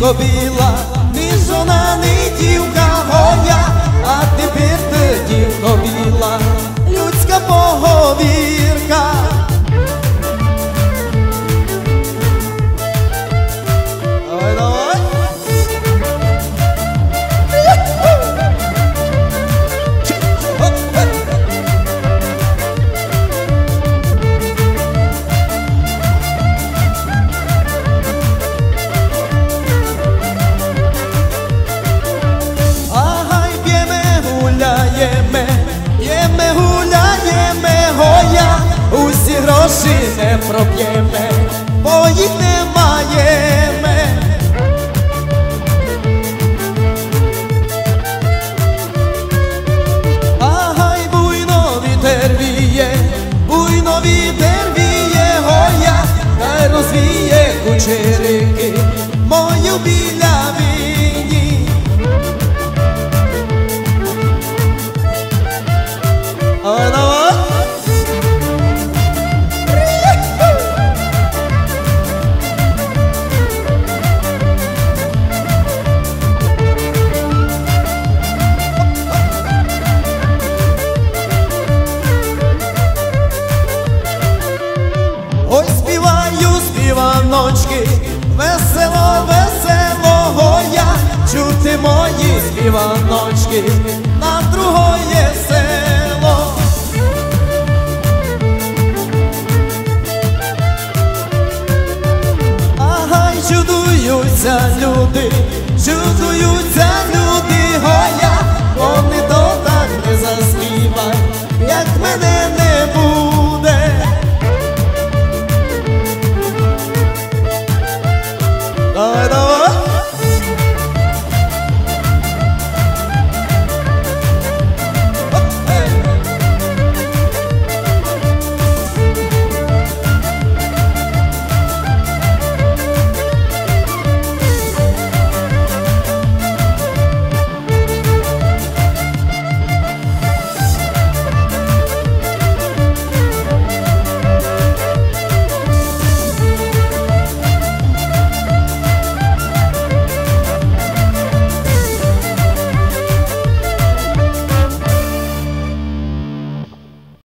дівко біла, ні жона, ні дівка моя, а тепер ти, дівко біла, людська поговірка. Давай, давай. Усі гроші не проп'єме, бо їх не маєме. Ай, буйно вітер віє, буйно вітер віє, гоя, хай розвіє кучерики мою біля війні. Ой, давай. Ой, співаю співаночки, весело, веселого я, чути мої співаночки на другое село. Ага, чудуються люди, чудуються